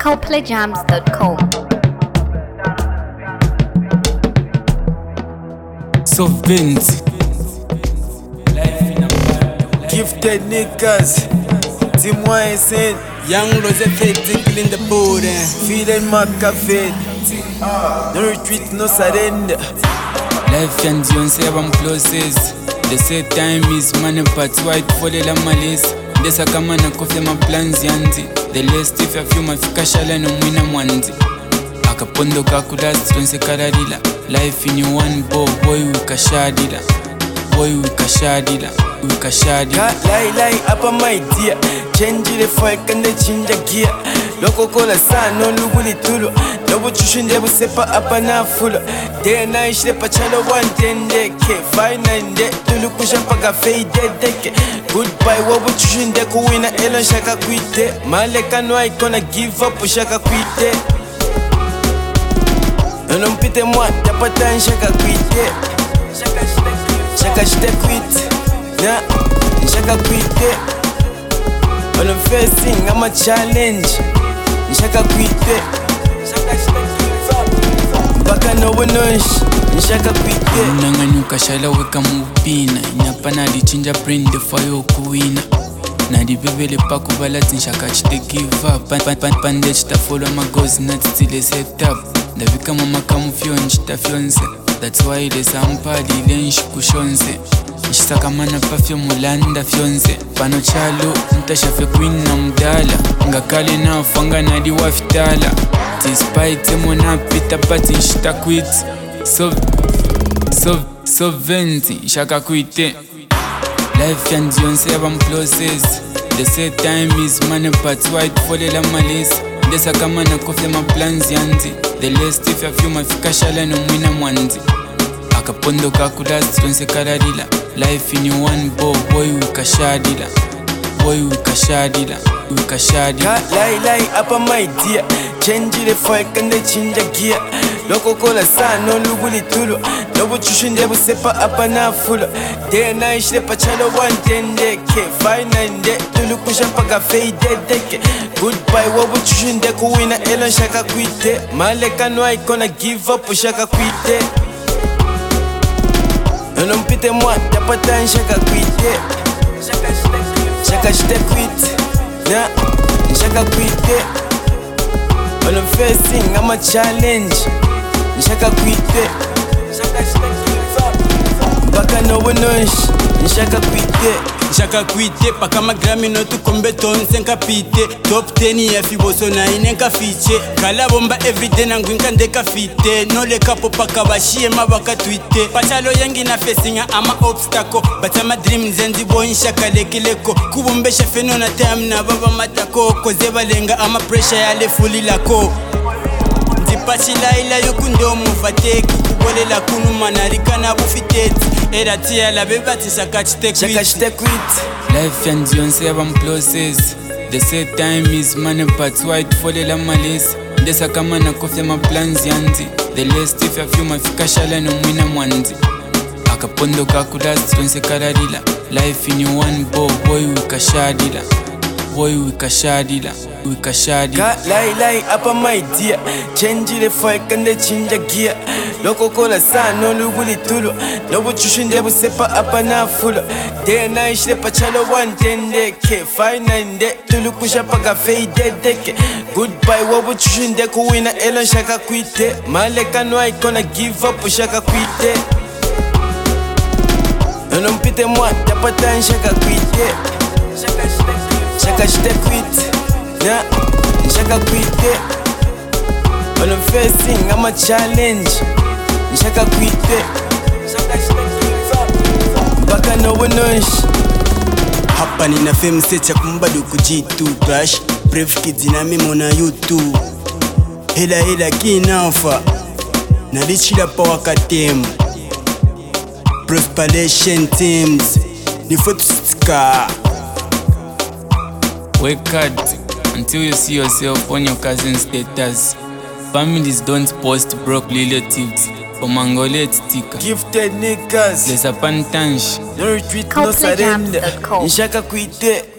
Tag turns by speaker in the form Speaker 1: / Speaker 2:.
Speaker 1: ColdPlayJams.com.
Speaker 2: So Vince,
Speaker 3: Gifted niggas, dis-moi un scène.
Speaker 2: Young Rose Tinkle in the booty.
Speaker 3: Feeling my cafe. No retreat, no surrender.
Speaker 2: Life and Dion say I'm closest. They say time is money, but white for the lamalis. They say come on, coffee my plans yanti. The last if I feel my fikashala no mwina mwanzi. Akapondo kakulas tonse karadila. Life in you one boy wikashadila. Boy wikashadila.
Speaker 3: Lie up on my dear. Change the fuck and the change gear. Loco cola san, no luguli tulu. No what you should never sepa up and a full. Day and night, she pachalo 110 k. Fine and dead to look push up a fade deck. Goodbye, what would you should deco win a Elon Shaka quit? Maleka no I gonna give up Shaka quit. Non pite moi, tapatan Shaka quit. Shaka shite quit. Yeah, Shaka quit. On the first thing, I'm a challenge. Shaka quit. Baka no one knows. Shaka quit.
Speaker 2: Nanganyuka shala weka mupina. Inapana lichinja brain the fire kuina. Na dibebele paku balati nshaka chite give up. Pande chita follow my goals not still set up. Davika mama kamu fion chita fionse. That's why the sampali lenshi kushonse. Nshitakamana pafyo mulanda fyonze. Pano chalo ntashafe queen na mdala. Ngakale na fanga nadi wafitala. Despite mona pita pati nshita quit. So venti shaka quite. Life and Dion say I'm closest. They say time is money but white for the lamalis. They say come on coffee my plans yanti. The last if I feel my fikashala no mwina mwanzi. Akapondo kakulas tonse karadila. Life in you one boy wikashadila. Boy wikashadila.
Speaker 3: Lie up on my dear. Change the fuck and the change gear. Loco cola san, no luguli tulu. No what you should never sepa up and a full. Day and night, she pachalo 110 k. Fine and dead to look push up a fade deck. Goodbye, what would you should deco win a Elon Shaka quit? Maleka no I gonna give up Shaka quit. Non pite moi, tapatan Shaka quit. Shaka shite quit. Nah, Shaka quit. On the first thing, I'm a challenge. Shaka quit. Baka no one knows. Shaka quit.
Speaker 4: Shaka quite, paka magrami no tu kombe ton senka pite. Top 10 ya fiboso na inenka fiche. Kala bomba everyday na ngwinka ndeka fite. No le kapo paka bashie mabaka tweete. Pachalo yangi na facinga ama obstacle. But ama dream zenzi boy shaka lekileko. Kubumbe shafeno na time na baba matako. Kozeba lenga ama pressure ya le fuli lako. Pachila ila yukundo mufateki. Kubolela kunu manarika na bufiteti. Era tia la bebati shaka chite quit.
Speaker 2: Life and Dion say I'm closest. They say time is money but white for the lamalis. They say come on coffee my plans yanti. The last if I feel my fikashala no mwina mwanzi. Akapondo kakulas tonse karadila. Life in you one boy wikashadila. Boy wikashadila.
Speaker 3: Lie up on my dear. Change the fuck and the change gear. Loco cola san, no luguli tulu. No what you should never sepa up and a full. Day and night, she pachalo 110 k. Fine and dead to look push up a fade deck. Goodbye, what would you should deco win a Elon Shaka quit? Maleka no I gonna give up Shaka quit. Non pite moi, tapatan Shaka quit. Shaka shite quit. Yeah, Shaka quit. On the first thing, I'm a challenge. Shaka quit. Baka no one knows.
Speaker 4: Hapa nina fame secha kumbadu kujitu brush. Brave kids na mimo na YouTube. Hela kinafa. Nalichila pa wakatemu. Prosperation teams. Nifotustika.
Speaker 2: Work hard until you see yourself on your cousin's status. Families don't post broke relatives. Omangole tika.
Speaker 3: Gifted niggas.
Speaker 2: There's a pantange.
Speaker 3: No retreat, no surrender. Shaka quit.